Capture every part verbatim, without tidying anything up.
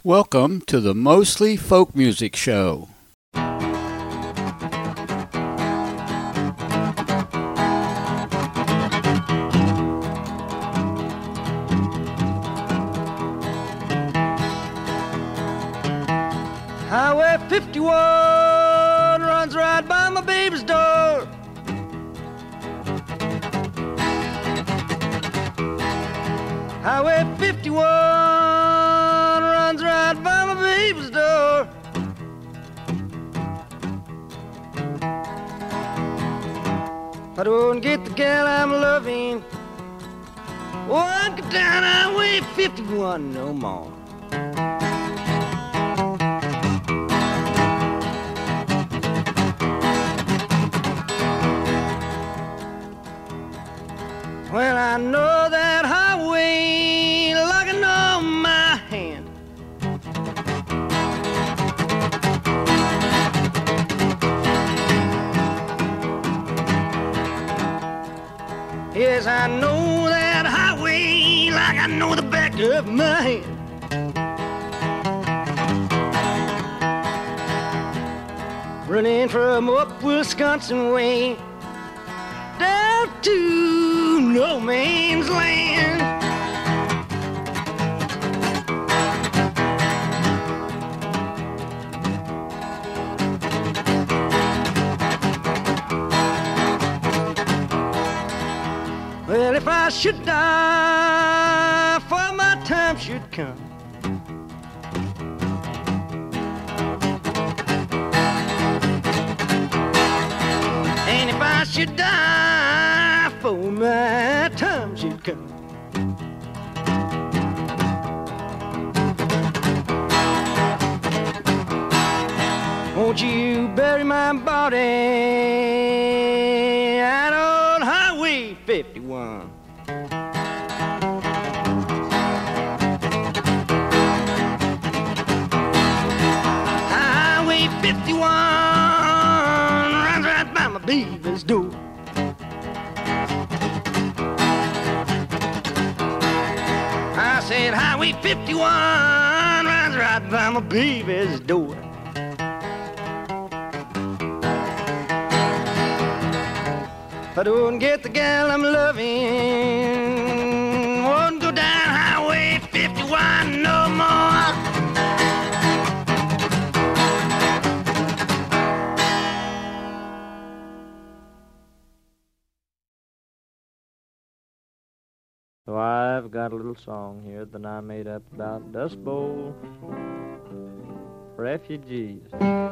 Welcome to the Mostly Folk Music Show. Highway fifty-one runs right by my baby's door. Highway fifty-one runs right by my baby's door. If I don't get the gal I'm loving, won't go down Highway fifty-one no more. Well, I know that highway like I know my hand. Yes, I know that highway like I know the back of my hand. Running from up Wisconsin way down to no man's land. Well, if I should die, for my time should come, and if I should die, for my time should come, won't you bury my body out on Highway fifty-one? Highway fifty-one runs right by my baby's door. I said Highway fifty-one runs right by my baby's door. If I don't get the gal I'm loving, won't go down Highway fifty-one no more. So I've got a little song here that I made up about Dust Bowl refugees.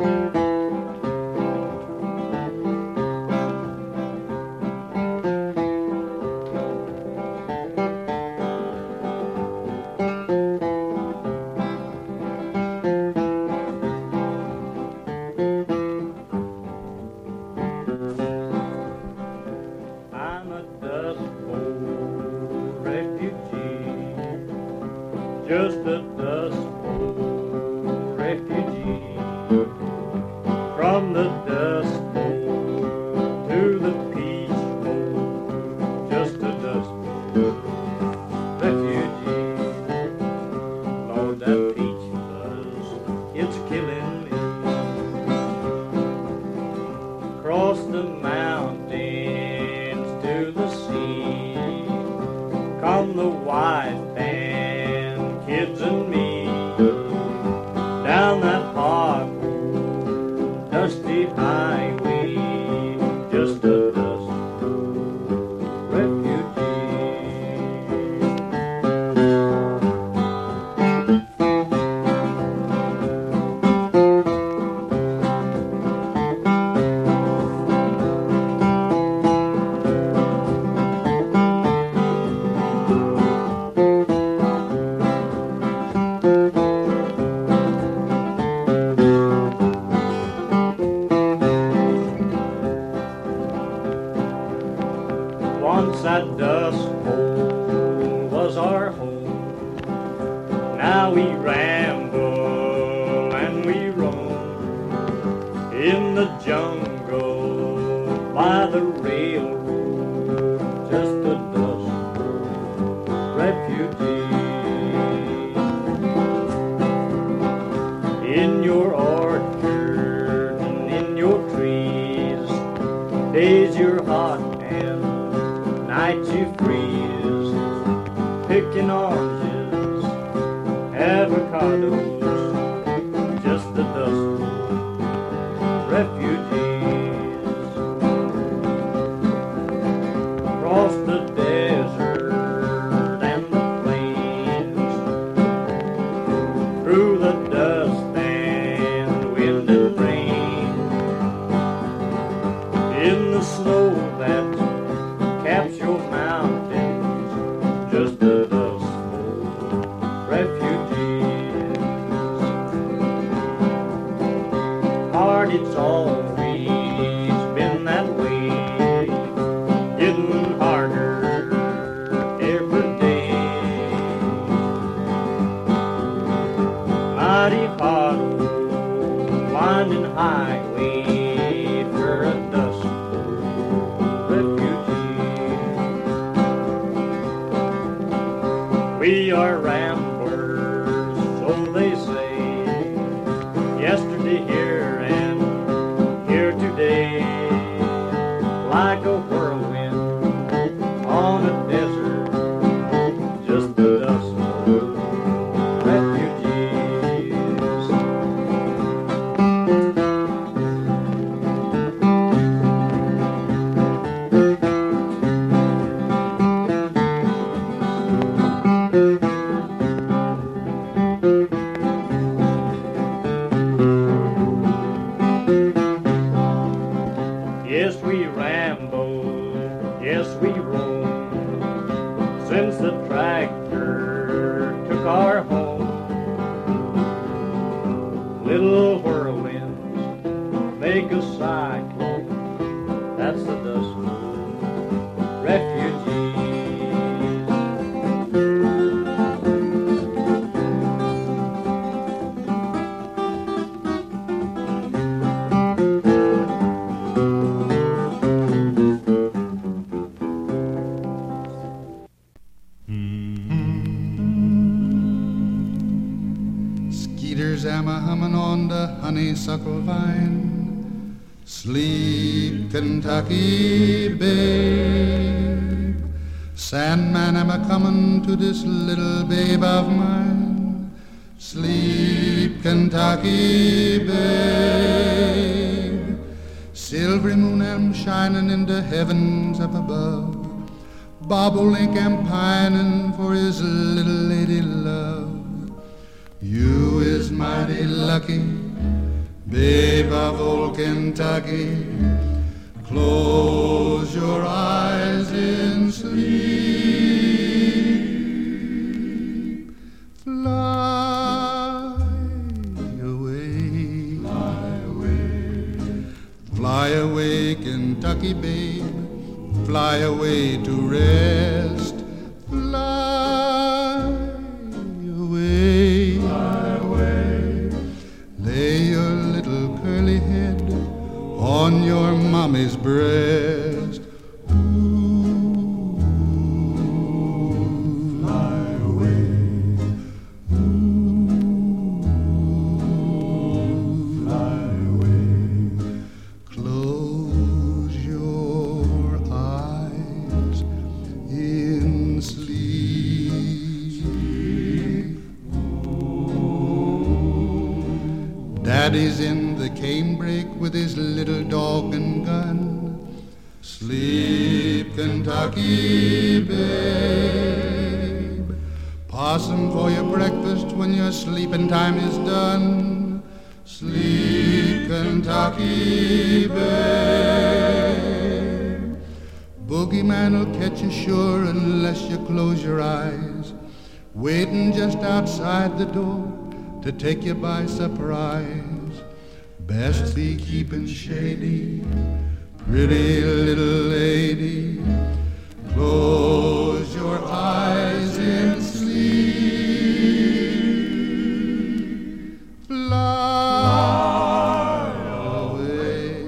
Just a dust bowl refugee, from the dust bowl to the peach bowl, just a dust bowl refugee. Lord, that peach fuzz, it's killing me. Across the mountains to the sea, come the white man, kids and me, your orchard and in your trees. Days you're hot and nights you freeze. Picking oranges, avocados, just the dust bowl refugees. Across the desert and the plains, through the dust and wind and rain, in the snow that caps your mountains, just the dust bowl refugees. Heart, it's always been that way, getting harder every day. Mighty hot, winding highway for a dust bowl refugee. We are ramblers, so they say, yesterday here and here today, like a whirlwind on a desert, just the dust bowl refugees. Yes, we ramble, yes, we roam, since the tractor took our home. Little whirlwinds make a cyclone, that's the dust bowl refugees. Skeeters am a hummin' on the honeysuckle vine. Sleep, Kentucky babe. Sandman am a comin' to this little babe of mine. Sleep, Kentucky babe. Silvery moon am shinin' in the heavens up above. Bobolink am pinin' for his little lady love. You is mighty lucky, babe of old Kentucky. Close your eyes in sleep. Fly away, fly away, fly away, Kentucky babe. Fly away to rest. Fly away, fly away. Lay your little curly head on your mommy's breast. Ooh, fly away. Ooh, fly away. Close your eyes in sleep. Daddy's in the canebrake with his little dog and gun. Sleep, Kentucky babe. Possum for your breakfast when your sleeping time is done. Sleep, Kentucky babe. Boogeyman will catch you sure unless you close your eyes, waiting just outside the door to take you by surprise. Best be keeping shady, pretty little lady. Close your eyes in sleep. Fly away.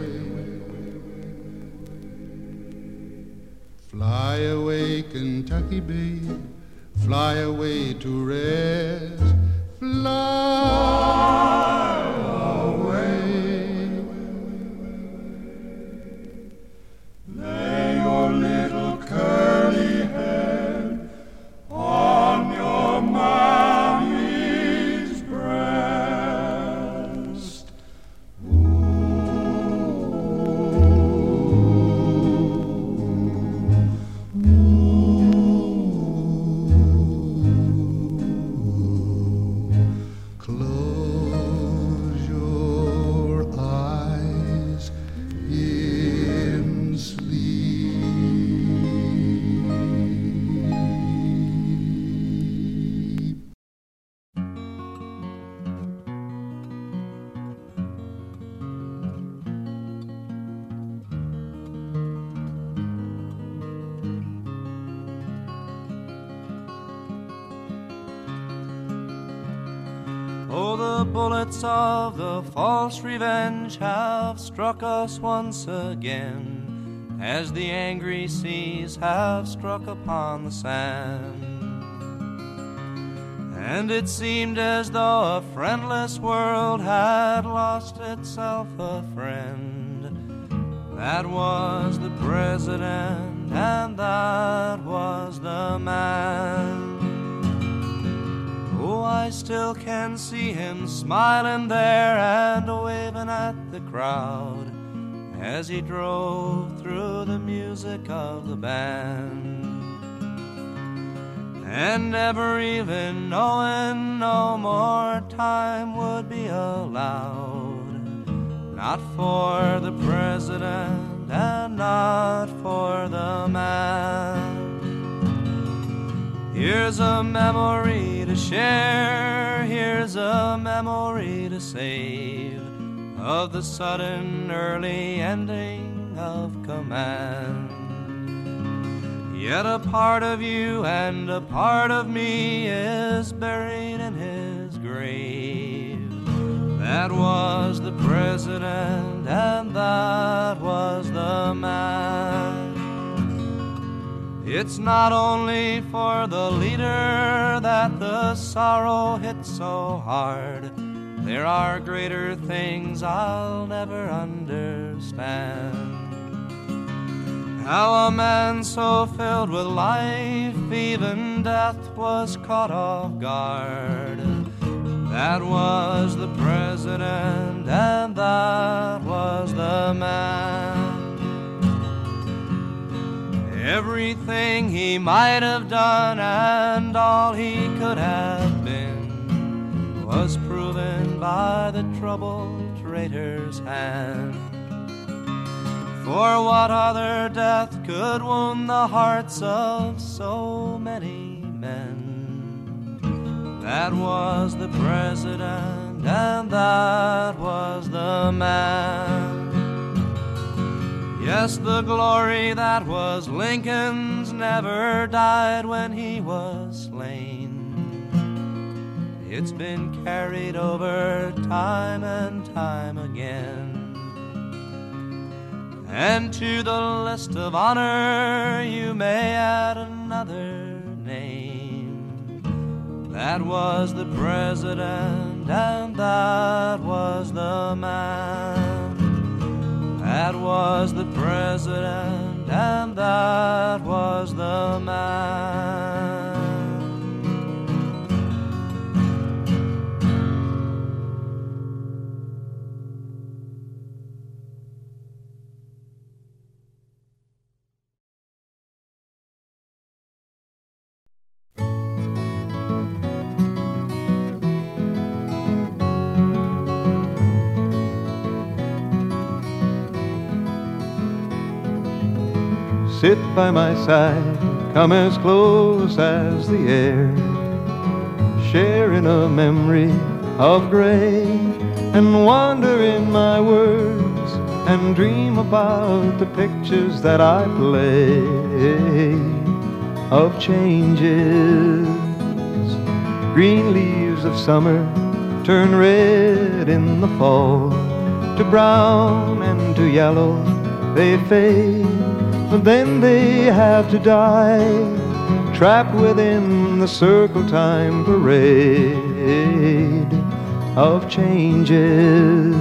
Fly away, Kentucky babe. Fly away to rest. Fly away. Oh, the bullets of the false revenge have struck us once again, as the angry seas have struck upon the sand. And it seemed as though a friendless world had lost itself a friend. That was the president, and that was the man. Oh, I still can see him smiling there and waving at the crowd as he drove through the music of the band. And never even knowing no more time would be allowed, not for the president and not for the man. Here's a memory to share, here's a memory to save, of the sudden early ending of command. Yet a part of you and a part of me is buried in his grave. That was the president and that was the man. It's not only for the leader that the sorrow hit so hard. There are greater things I'll never understand. How a man so filled with life, even death was caught off guard. That was the president and that was the man. Everything he might have done and all he could have been was proven by the troubled traitor's hand. For what other death could wound the hearts of so many men? That was the president and that was the man. Yes, the glory that was Lincoln's never died when he was slain. It's been carried over time and time again. And to the list of honor you may add another name. That was the president and that was the man. That was the president and that was the man. Sit by my side, come as close as the air, sharing a memory of gray, and wander in my words and dream about the pictures that I play of changes. Green leaves of summer turn red in the fall, to brown and to yellow they fade. But then they have to die, trapped within the circle time parade of changes.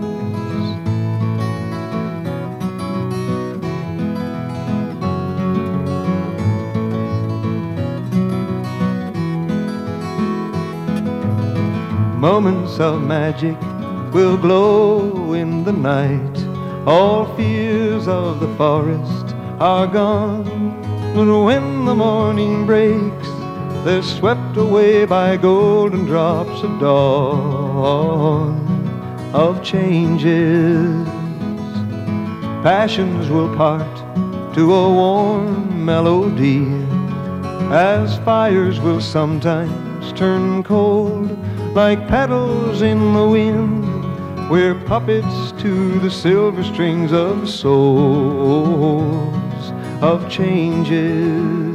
Moments of magic will glow in the night. All fears of the forest are gone, but when the morning breaks, they're swept away by golden drops of dawn of changes. Passions will part to a warm melody, as fires will sometimes turn cold, like petals in the wind. We're puppets to the silver strings of souls of changes.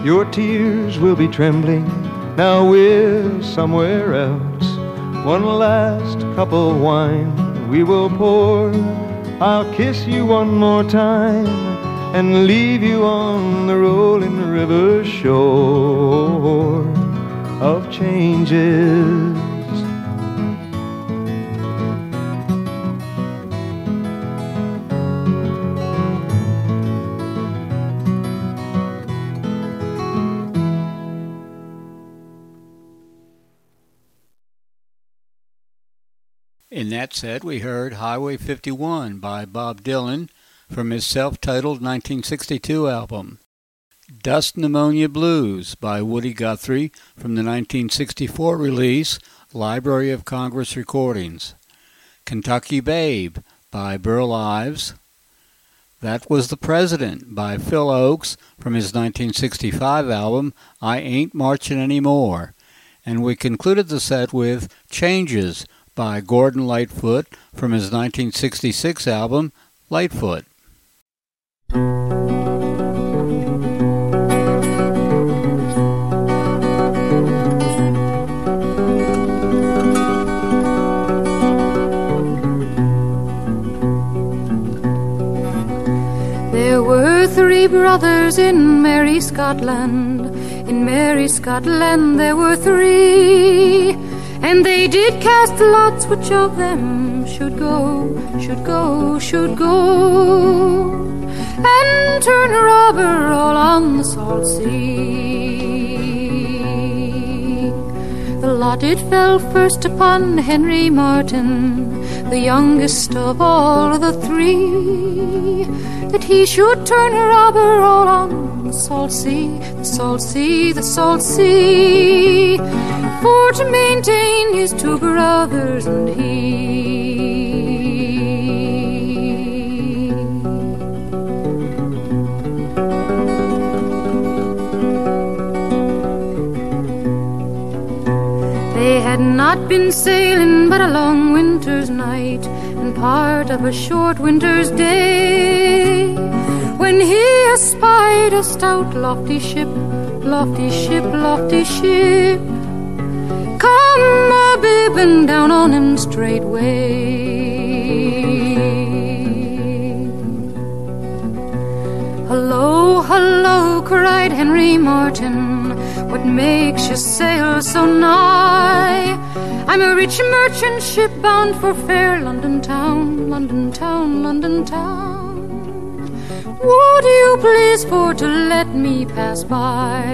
your tears will be trembling. Now we're somewhere else. One last cup of wine we will pour. I'll kiss you one more time and leave you on the rolling river shore of changes. In that set, we heard Highway fifty-one by Bob Dylan from his self-titled nineteen sixty-two album. Dust Pneumonia Blues by Woody Guthrie from the nineteen sixty-four release Library of Congress Recordings. Kentucky Babe by Burl Ives. That Was the President by Phil Ochs from his nineteen sixty-five album I Ain't Marching Anymore. And we concluded the set with Changes by Gordon Lightfoot from his nineteen sixty-six album Lightfoot. There were three brothers in merry Scotland. In merry Scotland there were three, and they did cast lots which of them should go, should go, should go, and turn robber all on the salt sea. The lot it fell first upon Henry Martin, the youngest of all the three, that he should turn robber all on the salt sea, the salt sea, the salt sea, for to maintain his two brothers and he. They had not been sailing but a long winter's night and part of a short winter's day, when he espied a stout lofty ship, lofty ship, lofty ship, come a-bibbing down on him straightway. Hello, hello, cried Henry Martin, what makes you sail so nigh? I'm a rich merchant ship bound for fair London town, London town, London town. Would you please for to let me pass by?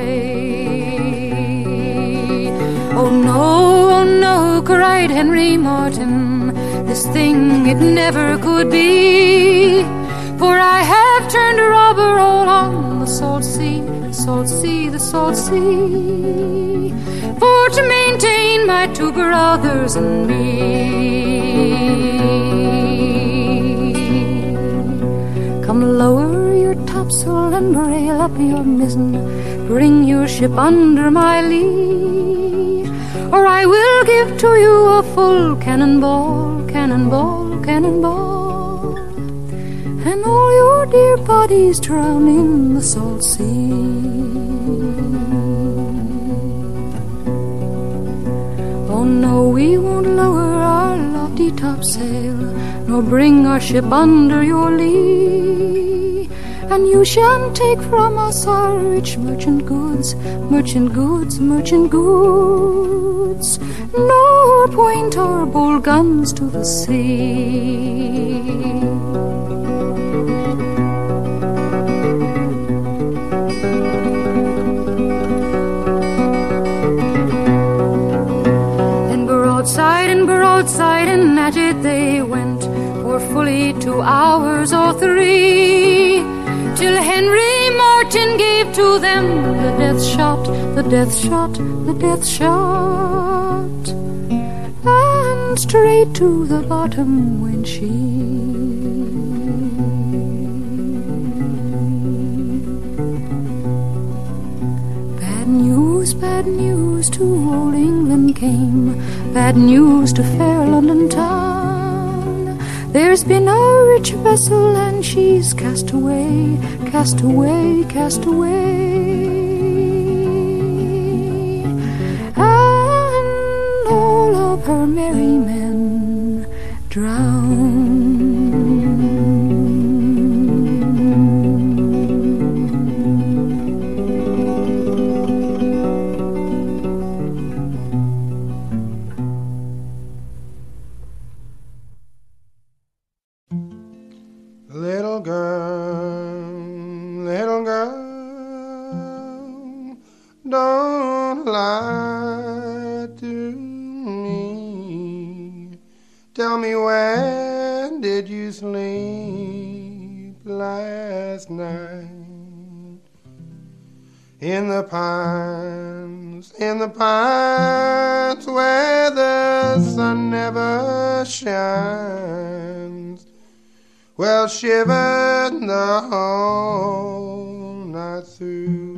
Oh no, oh no, cried Henry Martin, this thing it never could be, for I have turned robber all on the salt sea, the salt sea, the salt sea, for to maintain my two brothers and me. Come lower your topsail and brail up your mizzen, bring your ship under my lee, or I will give to you a full cannonball, cannonball, cannonball, and all your dear bodies drown in the salt sea. Oh no, we won't lower our lofty topsail, nor bring our ship under your lee, and you shan't take from us our rich merchant goods, merchant goods, merchant goods, nor point our bold guns to the sea. Broadside and broadside and at it they went for fully two hours or three, till Henry Martin gave to them the death shot, the death shot, the death shot, and straight to the bottom went she. Bad news, bad news to old England came, bad news to fair London town. There's been a rich vessel and she's cast away, cast away, cast away, her merry men drown. Little girl, little girl, don't lie to me. Tell me, where did you sleep last night? In the pines, in the pines where the sun never shines. Well, shivered the whole night through.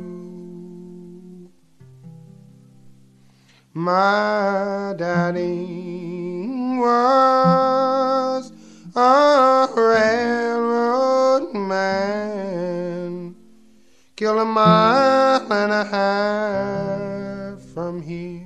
My daddy was a railroad man, killed a mile and a half from here.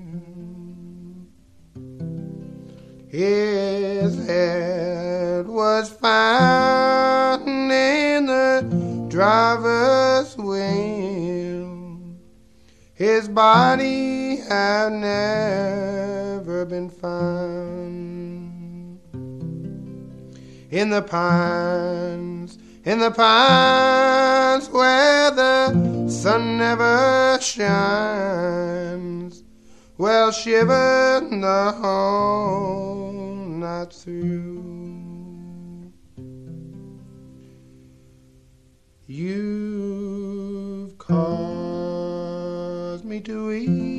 His head was found in the driver's wheel. His body had never been found. In the pines, in the pines where the sun never shines. Well, shivered the whole night through. You've caused me to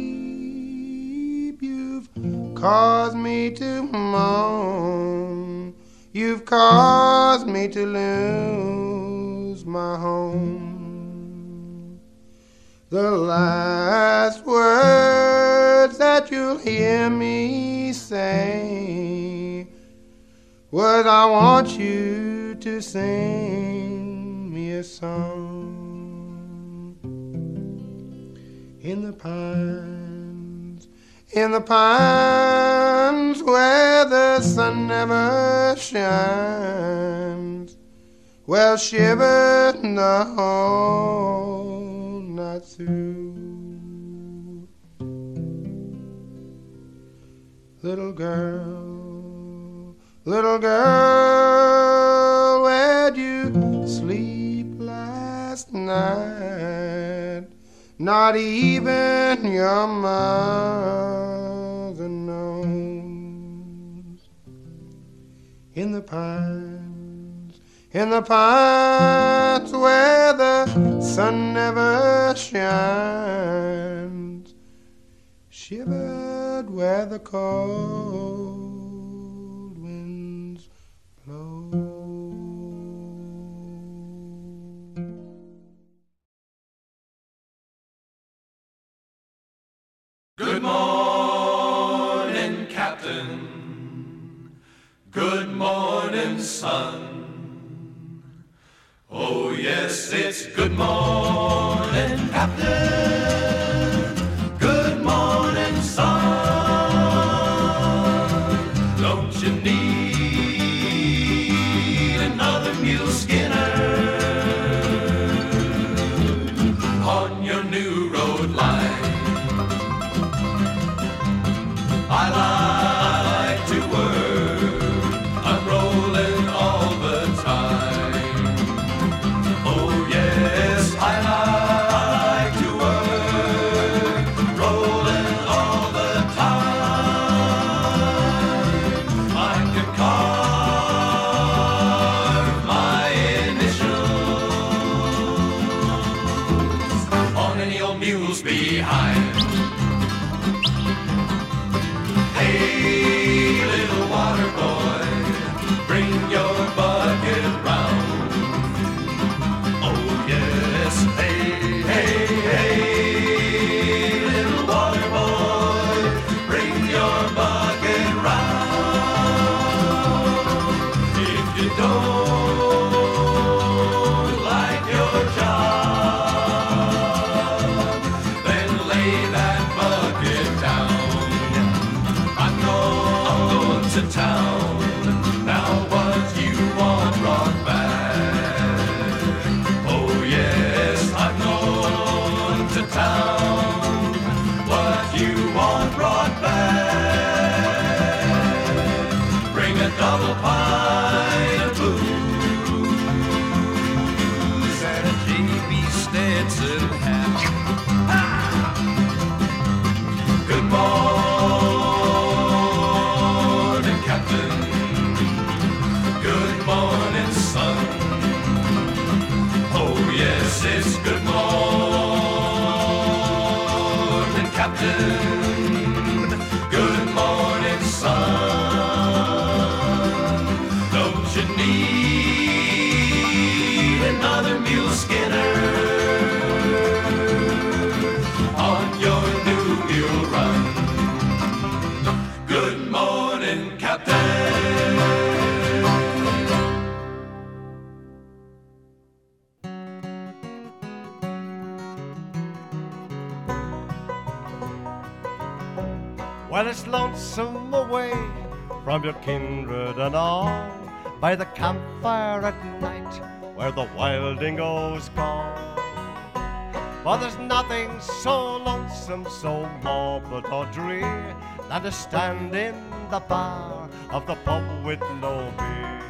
weep, you've caused me to moan, you've caused me to lose my home. The last words that you'll hear me say was, I want you to sing me a song. In the pines, in the pines where the sun never shines. Well, shivered the whole night through. Little girl, little girl, where'd you sleep last night? Not even your mother knows. In the pines, in the pines where the sun never shines, shivered where the cold winds blow. Good morning, Captain. Good morning, son. Oh, yes, it's good morning, Captain. Good morning, son. Don't you need another mule skinner on your new road line? I like to work, I'm rolling all the time. Oh yes, I like to work, rolling all the time. I can carve my Well, it's lonesome away from your kindred and all, by the campfire at night where the wild dingoes call. For there's nothing so lonesome, so morbid or drear, than to stand in the bar of the pub with no beer.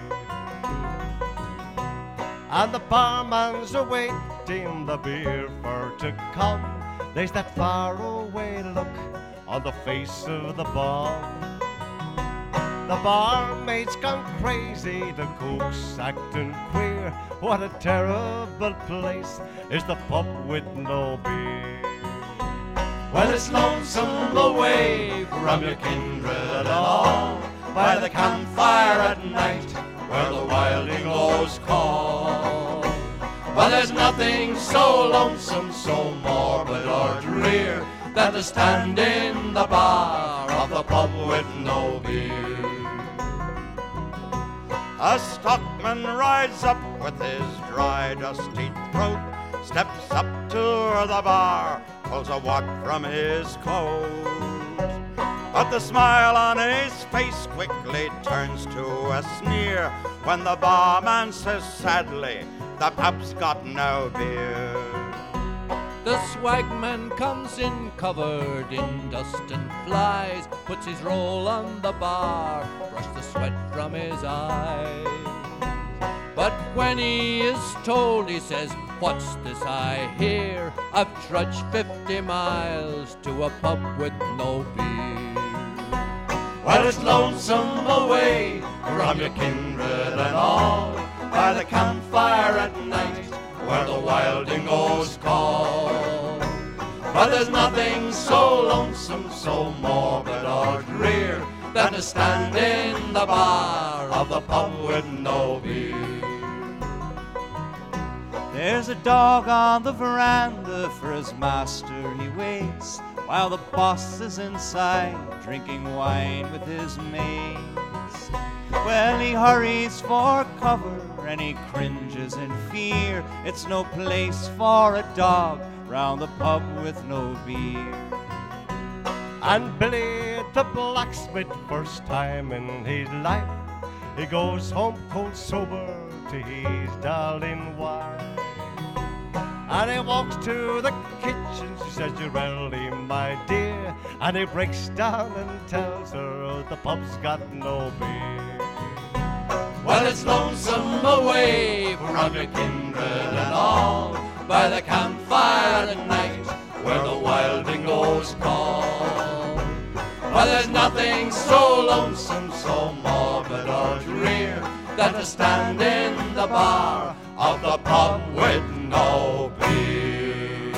And the barman's awaiting the beer for to come. There's that faraway look on the face of the bar. The barmaid's gone crazy, the cook's acting queer. What a terrible place is the pub with no beer. Well, it's lonesome away from your kindred and all, by the campfire at night where the wild dingoes call. Well, there's nothing so lonesome, so morbid or drear, than to stand in the bar of the pub with no beer. A stockman rides up with his dry, dusty throat, steps up to the bar, pulls a wad from his coat. But the smile on his face quickly turns to a sneer when the barman says sadly, the pub's got no beer. The swagman comes in covered in dust and flies, puts his roll on the bar, brush the sweat from his eyes. But when he is told, he says, what's this I hear? I've trudged fifty miles to a pub with no beer. Well, it's lonesome away from your kindred and all, by the campfire at night where the wild dingoes call. But there's nothing so lonesome, so morbid or drear, than to stand in the bar of the pub with no beer. There's a dog on the veranda, for his master he waits, while the boss is inside drinking wine with his mates. Well, he hurries for cover and he cringes in fear. It's no place for a dog round the pub with no beer. And Billy the blacksmith, first time in his life, he goes home cold sober to his darling wife. And he walks to the kitchen, she says, "You're early, my dear," and he breaks down and tells her the pub's got no beer. Well, it's lonesome away from your kindred and all, by the campfire at night where the wild dingoes call. Well, there's nothing so lonesome, so morbid or drear, than to stand in the bar of the pub with no beer.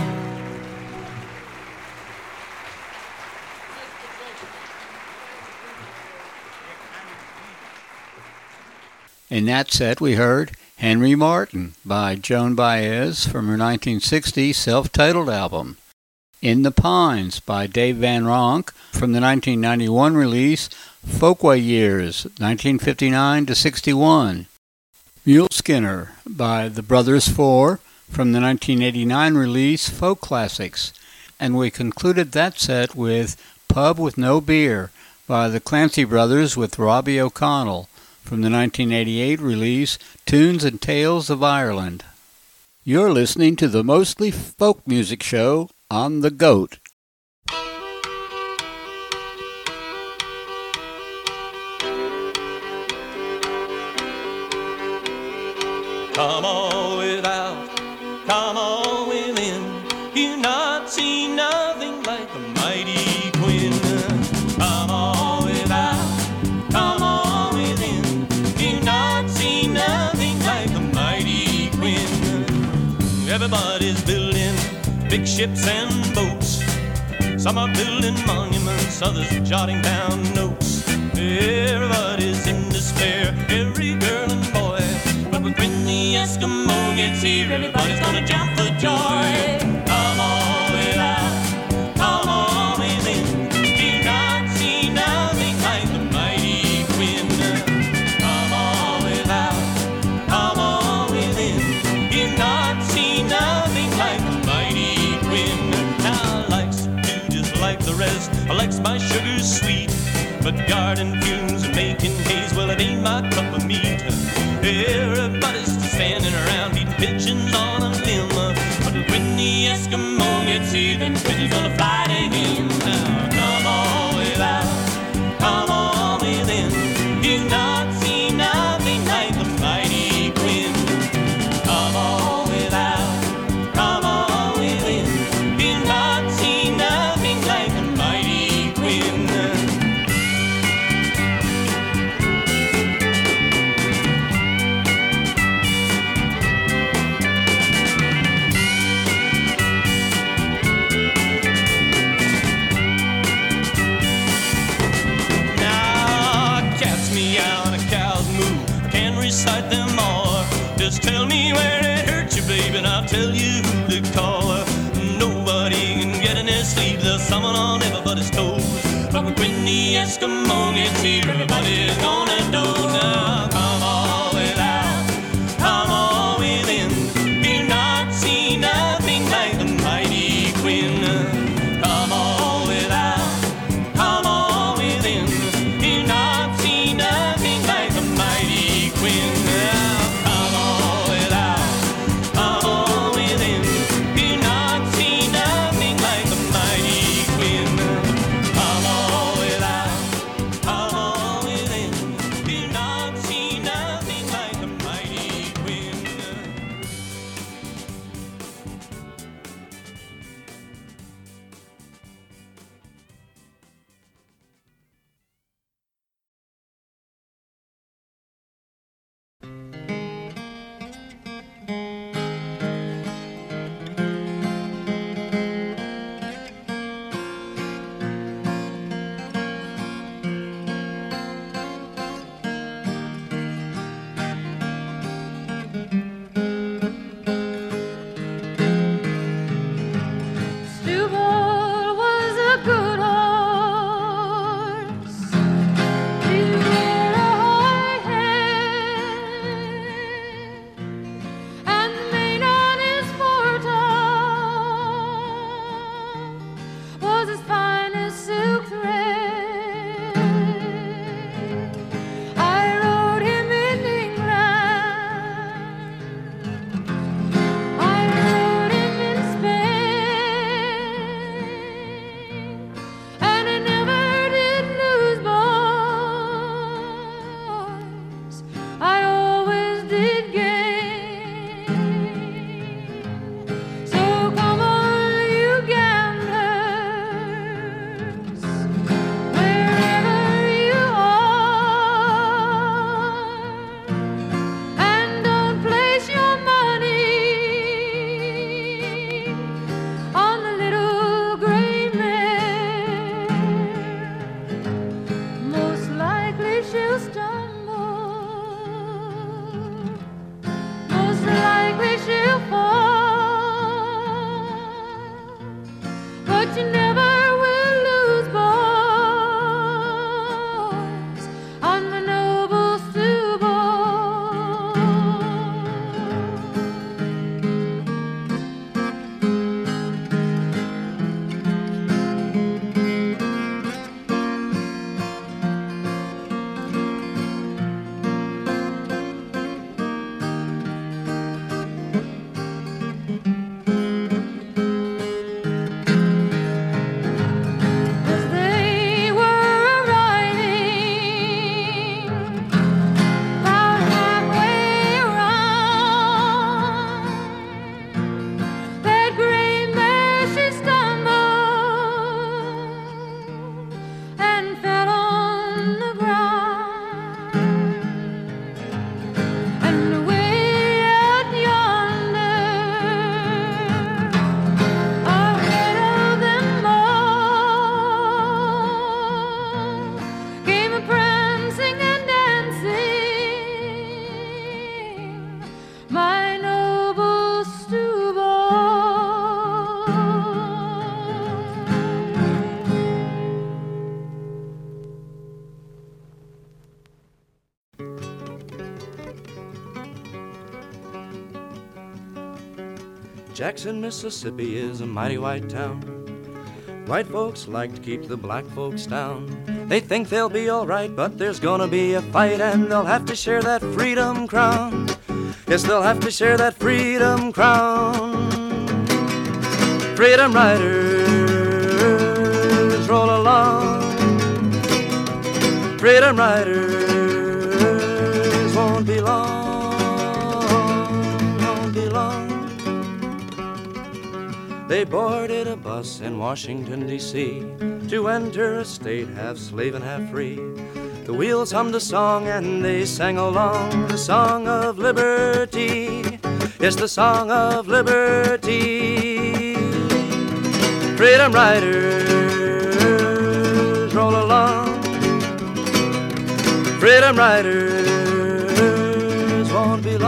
In that set, we heard Henry Martin by Joan Baez from her nineteen sixty self-titled album. In the Pines by Dave Van Ronk from the nineteen ninety-one release Folkway Years, nineteen fifty-nine to sixty-one. Mule Skinner by the Brothers Four from the nineteen eighty-nine release Folk Classics. And we concluded that set with Pub with No Beer by the Clancy Brothers with Robbie O'Connell from the nineteen eighty-eight release Tunes and Tales of Ireland. You're listening to the Mostly Folk Music Show on The Goat. Come all without, come all within, you not see nothing like the mighty Queen. Come all without, come all within, you not see nothing like the mighty Queen. Everybody's building big ships and boats, some are building monuments, others jotting down notes. Everybody's in despair, every girl and boy, but when the Eskimo gets here, everybody's gonna jump for joy. Come on without, come on within, do not see nothing like the mighty Queen. Come on without, come on within, do not see nothing like the mighty Queen. Now I likes to do just like the rest, I likes my sugar sweet, But garden fumes and making haze, well, it ain't my cup of meat. Everybody's standing around eating pigeons on a limb. But when the Eskimo gets here, then pigeons gonna fly to him. Now, come on without, come on within. You've not seen nothing like the mighty Quinn. Come on without, come on within. You've not seen nothing like the mighty Quinn. Recite them all. Just tell me where it hurt you, baby, and I'll tell you who to call. Nobody can get in their sleep. There's someone on everybody's toes. But when the Eskimo gets here, everybody's gonna know. Now come on without, come on within. You've not seen nothing like the mighty Quinn. Come on without, come on within. You've not seen nothing like the mighty Quinn. Now come on without, come on within. You've not seen nothing like the mighty Quinn. Come on without, come on within. You've not seen nothing like the mighty Quinn. Stewart was a good horse. He wore a high head, and the mane on his foretop was as fine as silk thread. I rode him in England. I rode him in Spain, and I never did lose, boys. I always did gain. So come on, you gamblers, wherever you are, and don't place your money on the little gray mare. Most likely she'll stumble, most likely she'll fall, but you never will lose, boys, on the noble Stewart. As they were riding about halfway around, that gray mare she stumbled and fell on the ground. And way out yonder, ahead of them all, came a prancing and dancing, my noble Stewart. Jackson, Mississippi is a mighty white town White folks like to keep the black folks down. They think they'll be all right, but there's gonna be a fight, and they'll have to share that freedom crown. Yes, they'll have to share that freedom crown. Freedom riders, roll along. Freedom riders, won't be long, won't be long. They boarded a bus in Washington, D C to enter a state half slave and half free. The wheels hummed a song and they sang along, the song of liberty. Yes, the song of liberty. Freedom riders, roll along. Freedom riders, won't be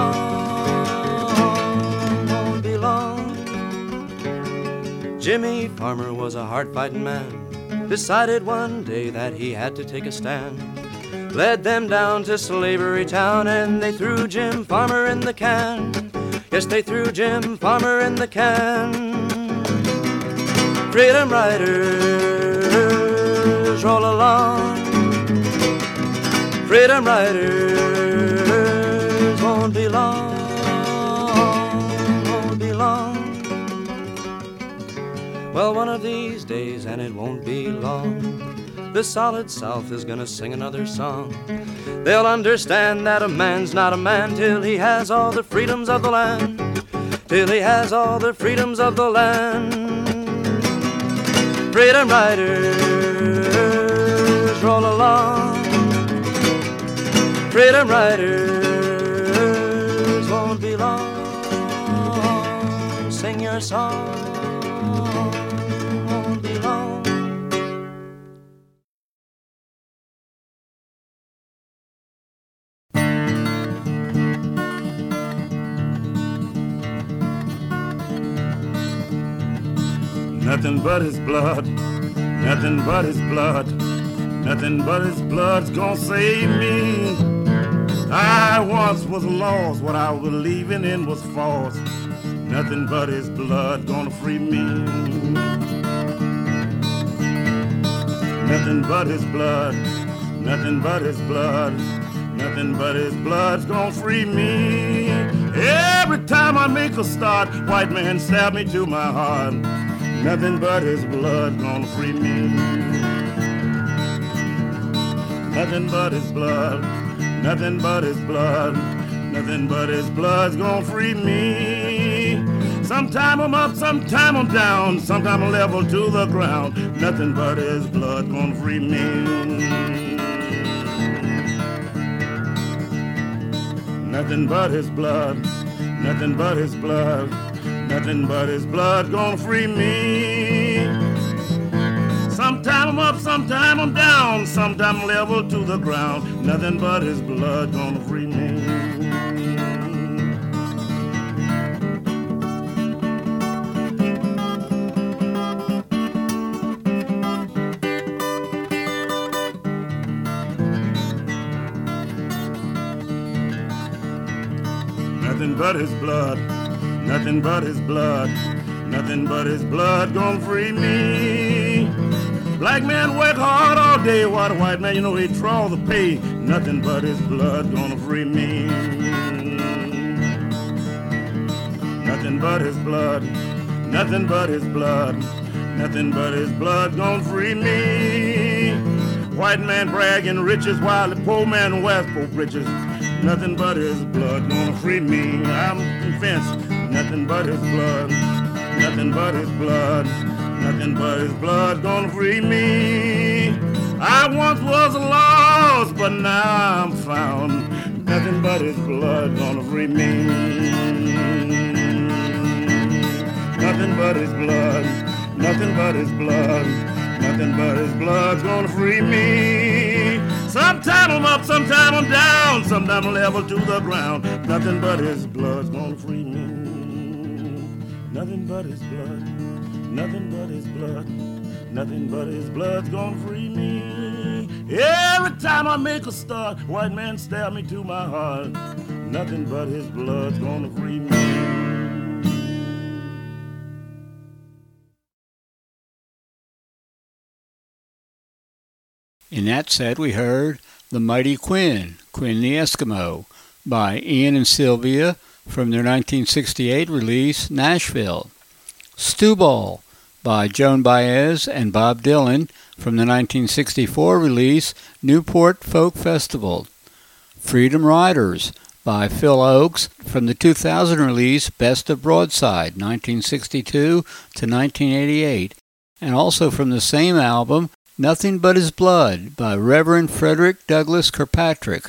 long, won't be long. Jimmy Farmer was a hard-fighting man, decided one day that he had to take a stand. Led them down to Slavery Town and they threw Jim Farmer in the can. Yes, they threw Jim Farmer in the can. Freedom riders, roll along. Freedom riders, won't be long, won't be long. Well, one of these days, and it won't be long, the solid South is gonna sing another song. They'll understand that a man's not a man till he has all the freedoms of the land, till he has all the freedoms of the land. Freedom riders, roll along. Freedom riders, won't be long. Sing your song, won't be long. Nothing but his blood, nothing but his blood, nothing but his blood's gonna save me. I once was lost, what I was believing in was false. Nothing but his blood gonna free me. Nothing but his blood, nothing but his blood, nothing but his blood's gonna free me. Every time I make a start, white man stab me to my heart. Nothing but his blood gonna free me. Nothing but his blood, nothing but his blood, nothing but his blood's gonna free me. Sometime I'm up, sometime I'm down, sometime I'm level to the ground. Nothing but his blood gonna free me. Nothing but his blood, nothing but his blood, nothing but his blood gonna free me. Sometime I'm up, sometime I'm down, sometime I'm level to the ground. Nothing but his blood gonna free me. Nothing but his blood, nothing but his blood, nothing but his blood gonna free me. Black man work hard all day, while the white man, you know, he draw the pay. Nothing but his blood gonna free me. Nothing but his blood, nothing but his blood, nothing but his blood gonna free me. White man bragging riches while the poor man wears poor breeches. Nothing but his blood gonna free me. I'm convinced. Nothing but his blood, nothing but his blood, nothing but his blood gonna free me. I once was lost, but now I'm found. Nothing but his blood gonna free me. Nothing but his blood, nothing but his blood, nothing but his blood's gonna free me. Sometime I'm up, sometime I'm down, sometime I'm level to the ground. Nothing but his blood's gonna free me. Nothing but his blood, nothing but his blood, nothing but his blood's gonna free me. Every time I make a start, white man stab me to my heart. Nothing but his blood's gonna free me. In that set, we heard The Mighty Quinn, Quinn the Eskimo, by Ian and Sylvia from their nineteen sixty-eight release, Nashville. Stewball, by Joan Baez and Bob Dylan from the nineteen sixty-four release, Newport Folk Festival. Freedom Riders, by Phil Oakes from the two thousand release, Best of Broadside, nineteen sixty-two to nineteen eighty-eight, and also from the same album, Nothing But His Blood, by Reverend Frederick Douglass Kirkpatrick.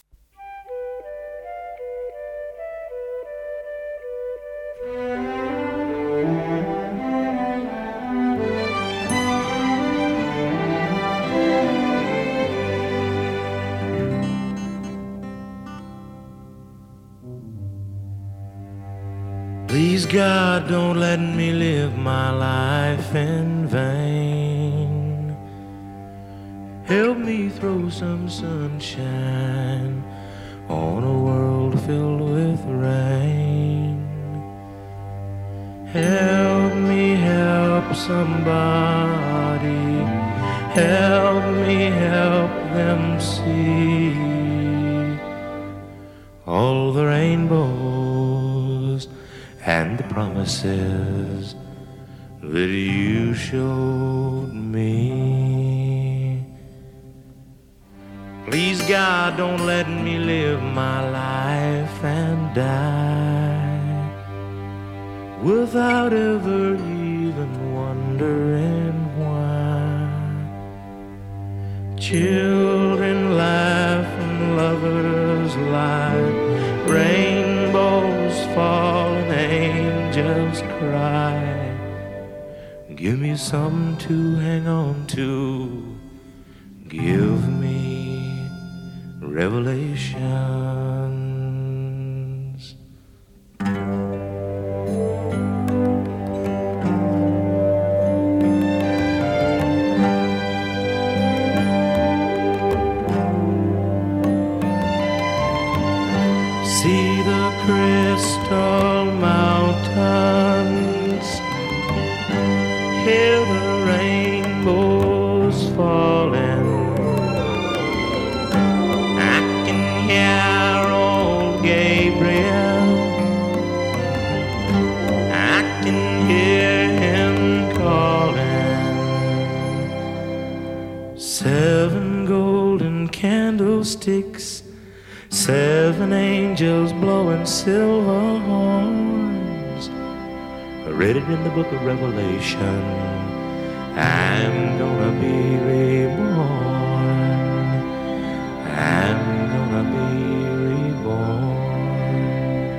Please God, don't let me live my life in vain. Help me throw some sunshine on a world filled with rain. Help me help somebody. Help me help them see all the rainbows and the promises that you showed me. Please God, don't let me live my life and die without ever even wondering why. Children laugh and lovers lie, rainbows fall and angels cry. Give me something to hang on to. Give me revelations. See the crystal mountains, hear the rainbows falling. I can hear old Gabriel, I can hear him calling. Seven golden candlesticks, seven angels blowing silver horns, written in the book of Revelation. I'm gonna be reborn. I'm gonna be reborn.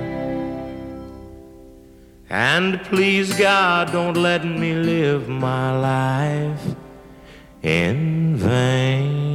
And please God, don't let me live my life in vain.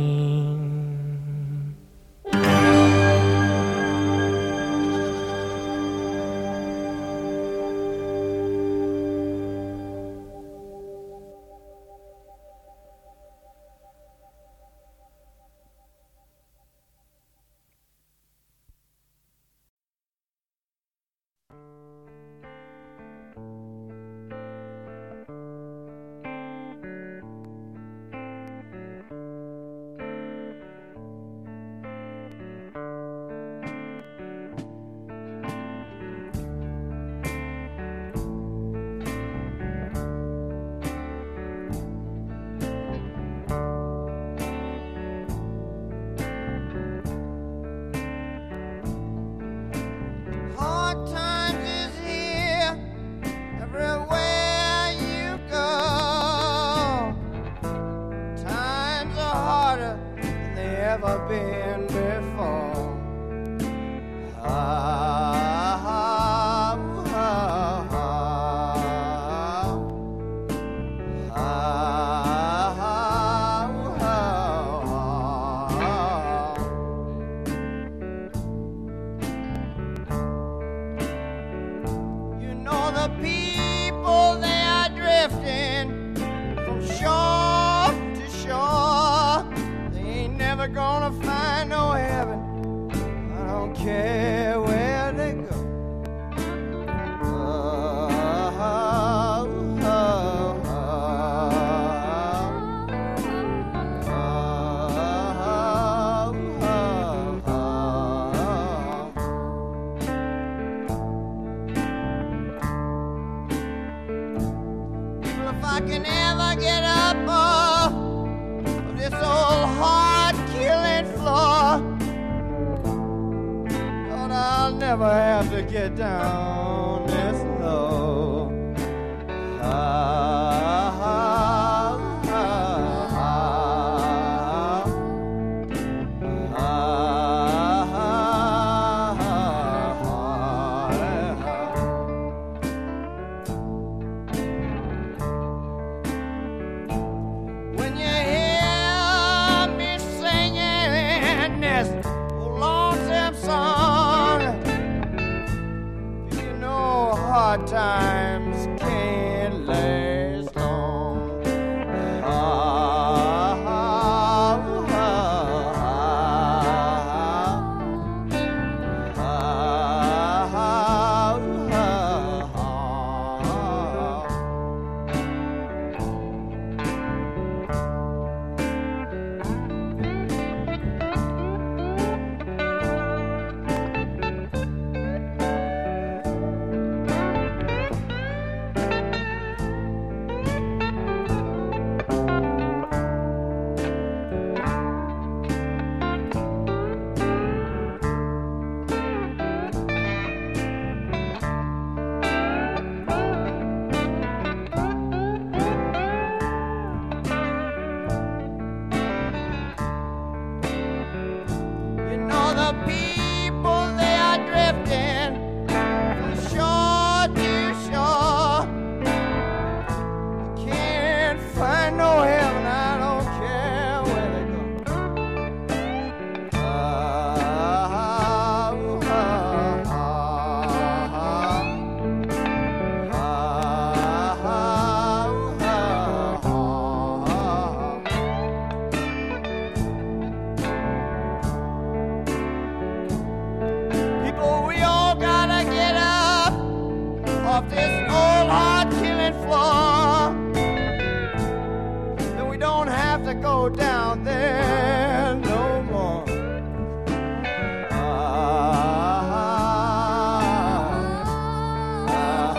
if I can ever get up off of this old hard-killing floor, Lord, I'll never have to get down this low. Ah, ah, ah, ah, ah, when you hear me singing this lonesome song, you know hard times can't last long. Ah, ah, ah, ah, ah, you know the people, they are drifting from shore to shore. They can't find no heaven, I don't care where they go. Ah, ah, ah, ah, ah, ah, people, we all gotta get up off this old hard-killing floor, then we don't have to go down there no more. Ah, ah,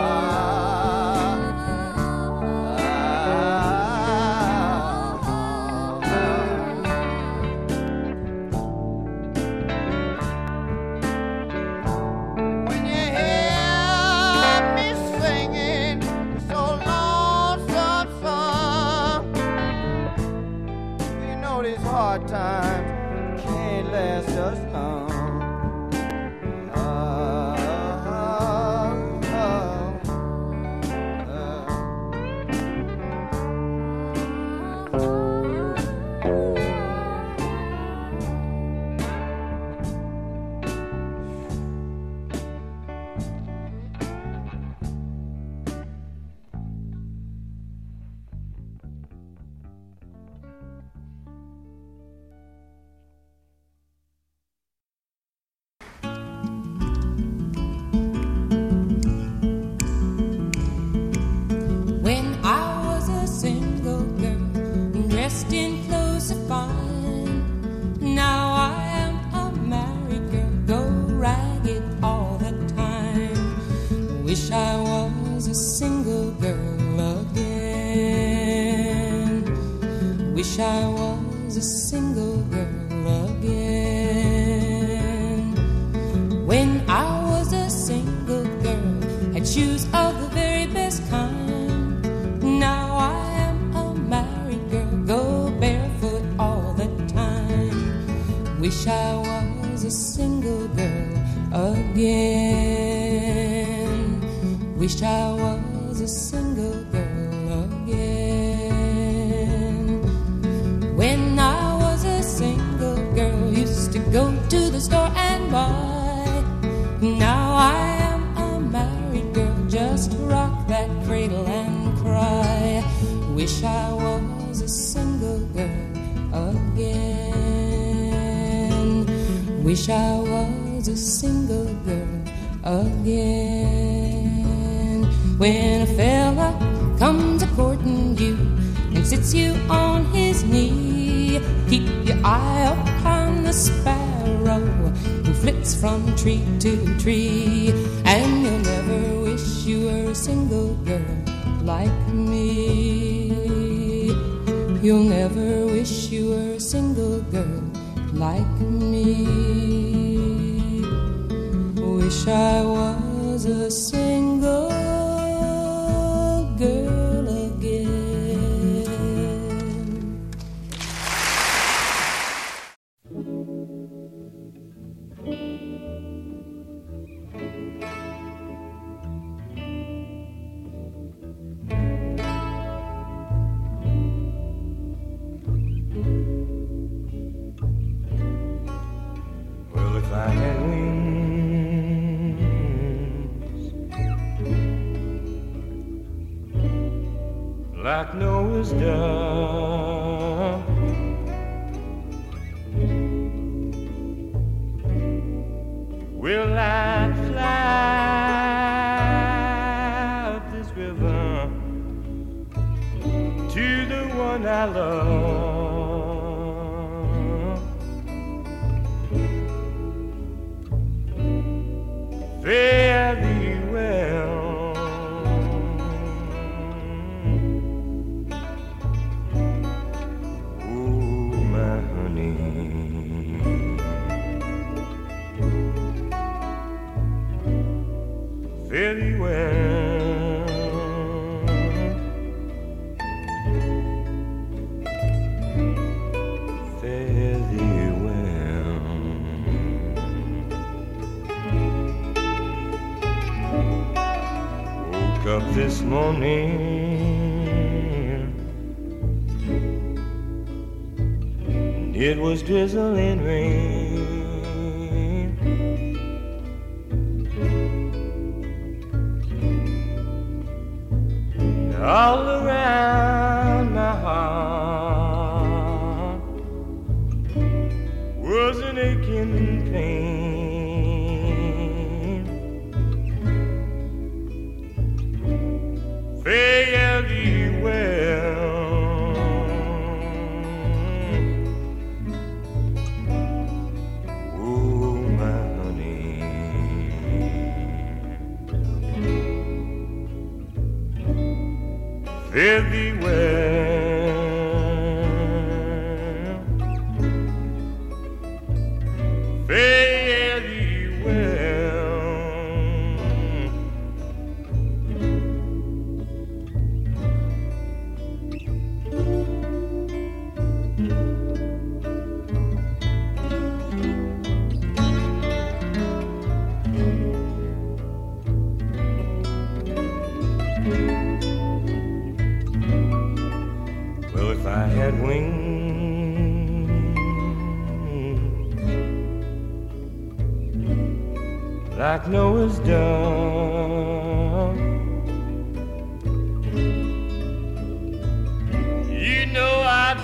when you hear me singing this old lonesome song, you know these hard times can't last us long. Ah, ah, ah, When I was a single girl, dressed in clothes of fine. Now I am a married girl, go ragged all the time. Wish I was a single girl again. Wish I was a single girl again. When I was a single girl, had shoes of the very best kind. Now I am a married girl, go barefoot all the time. Wish I was a single girl again. Wish I was a single girl again. When I was a single girl, used to go to the store and buy. Now I am a married girl, just rock that cradle and cry. Wish I was a single girl again. Wish I was a single girl again. When a fella comes a-courting you and sits you on his knee, keep your eye upon the sparrow who flits from tree to tree, and you'll never wish you were a single girl like me. You'll never wish you were a single girl like me. Wish I was a single girl again. Well, if I had wings like Noah's dove, will I fly up this river to the one I love? Fare thee well, oh my honey. Fare thee well, fare thee well. Woke up this morning, and it was drizzling rain. All around my heart was an aching pain. Fare thee well, oh my honey. Fare thee well, fare thee well. Well, if I had wings like Noah's dove, you know I'd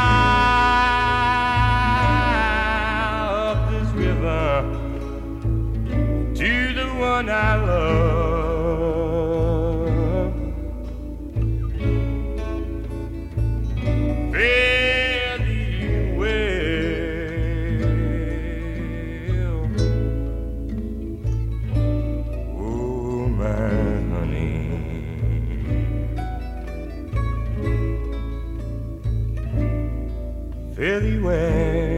fly up this river to the one I love. Fare thee well, oh my honey. Fare thee well,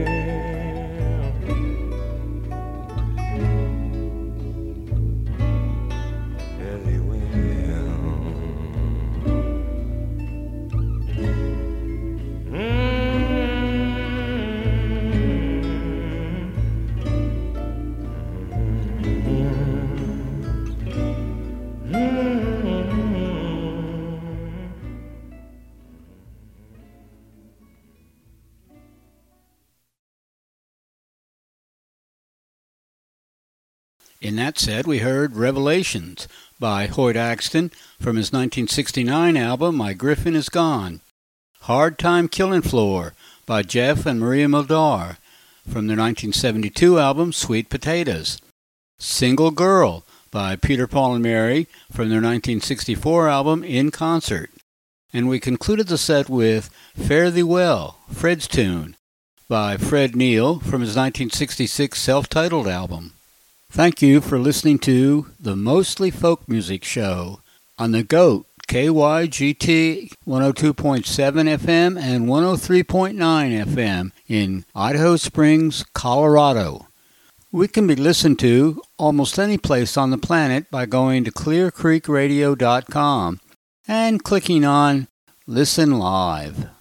fare thee well. In that set, we heard Revelations by Hoyt Axton from his nineteen sixty-nine album, My Griffin Is Gone. Hard Time Killing Floor by Jeff and Maria Mildar from their nineteen seventy-two album, Sweet Potatoes. Single Girl by Peter, Paul and Mary from their nineteen sixty-four album, In Concert. And we concluded the set with Fare Thee Well, Fred's Tune, by Fred Neil from his nineteen sixty-six self-titled album. Thank you for listening to the Mostly Folk Music Show on the GOAT, K Y G T one oh two point seven F M and one oh three point nine F M in Idaho Springs, Colorado. We can be listened to almost any place on the planet by going to clear creek radio dot com and clicking on Listen Live.